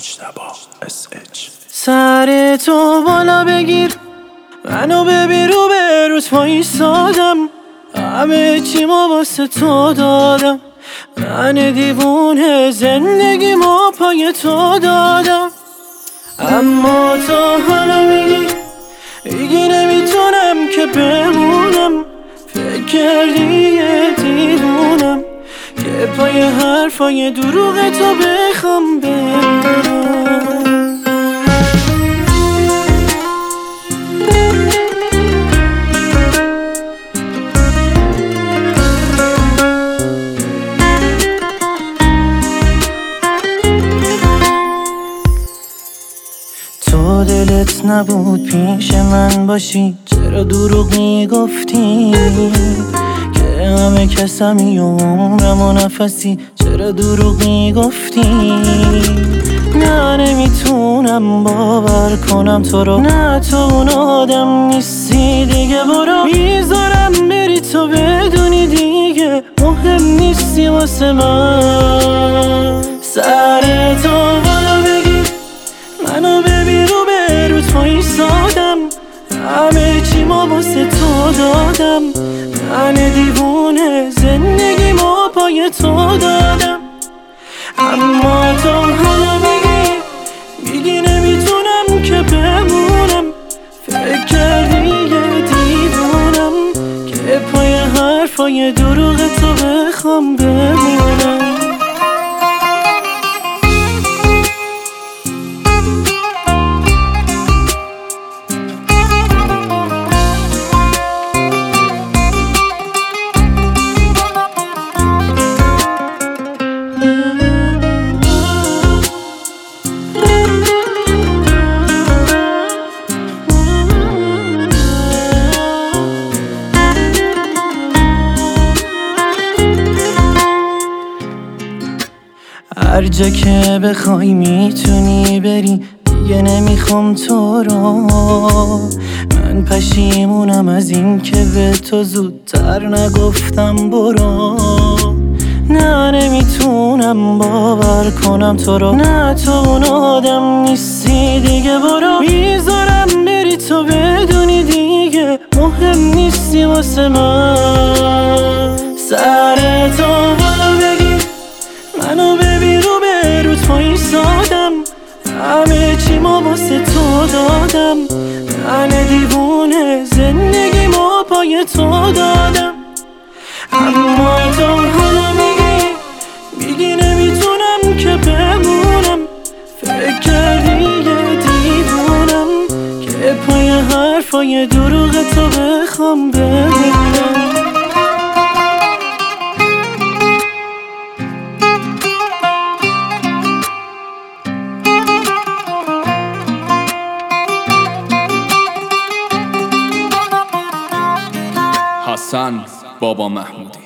سر تو بالا بگیر، منو ببین رو به روت وایسادم، همه چیمو واسه تو دادم، من دیوونه زندگیمو پای تو دادم. اما تو حالا میگی نمیتونم که بمونم، فکر کردی یه دیوونم که پای حرفای دروغ تو بخوام بمونم. تو دلت نبود پیش من باشی، چرا دروغ میگفتی که همه کسمی و عمرم و نفسی، چرا دروغ میگفتی؟ نه نمیتونم باور کنم تو رو، نه تو اون آدم نیستی دیگه، برو میذارم بری تو بدونی دیگه مهم نیستی واسه من. سر تو بالا بگیر، منو ببین رو به روت وایسادم، همه چیمو واسه تو دادم، من دیوونه زندگیمو پای تو دادم. اما تو حالا میگی نمیتونم که بمونم، فکر کردی یه دیوونم که پای حرفای دروغ تو بخوام بمونم. هر جا که بخوای میتونی بری، دیگه نمیخوام تو رو، من پشیمونم از این که به تو زودتر نگفتم برو. نه نمیتونم باور کنم تو رو، نه تو اون آدم نیستی دیگه، برو میذارم بری تو بدونی دیگه مهم نیستی واسه من. سر تو بالا بگیر، منو ببین رو به روت وایسادم، همه چیمو واسه تو دادم، من دیوونه زندگیمو پای تو دادم. اما تو حالا میگی نمیتونم که بمونم، فکر کردی یه دیوونم که پای حرفای دروغ تو بخوام بمونم. حسن بابا محمودی.